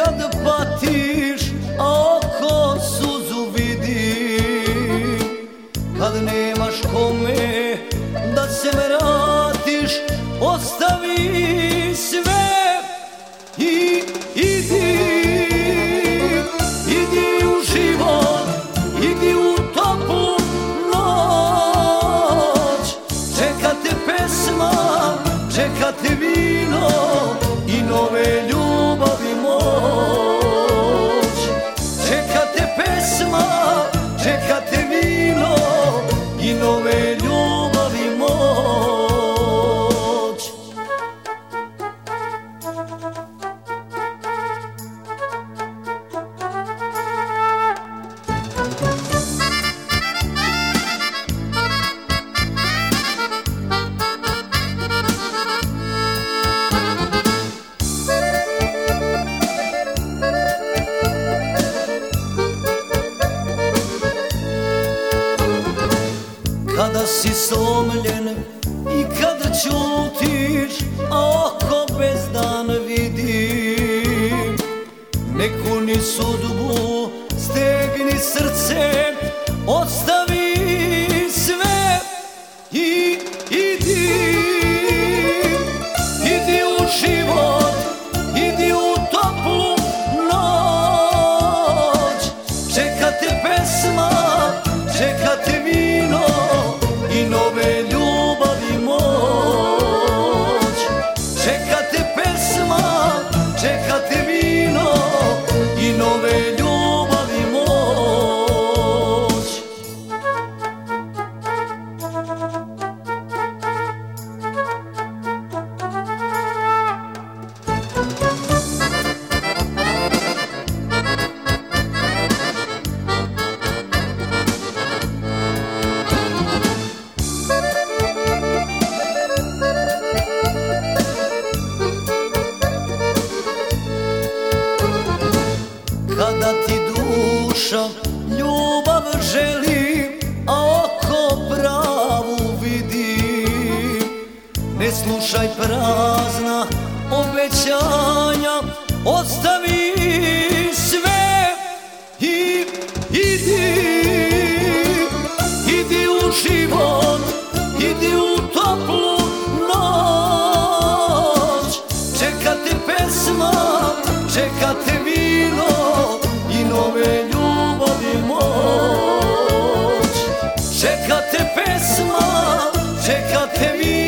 Kad patiš, a oko suzu vidi, kad nemaš kome da se vratiš, ostavi sve i idi u život, idi u toplu noć. Čeka te pesma, čeka te vino i nove ljubavi moć. Čeka te pesma, čeka te vino i nove ljubavi moć. Kada si slomljen i kada ćutiš, a oko bezdan vidi, neku ni sudbu, stegni srce, ostavi sve i idi u život, idi u toplu noć. Čeka te pesma, čeka te vino i nove ljubavi moć. Čeka te pesma, čeka te vino i nove ljubavi moć. Kada ti duša ljubav želi, a oko pravu vidi, ne slušaj prazna obećanja, ostavi sve i idi u život, idi u toplu noć. Čeka te pesma, čeka te vino i nove ljubavi moć. Čeka te pesma, čeka te vino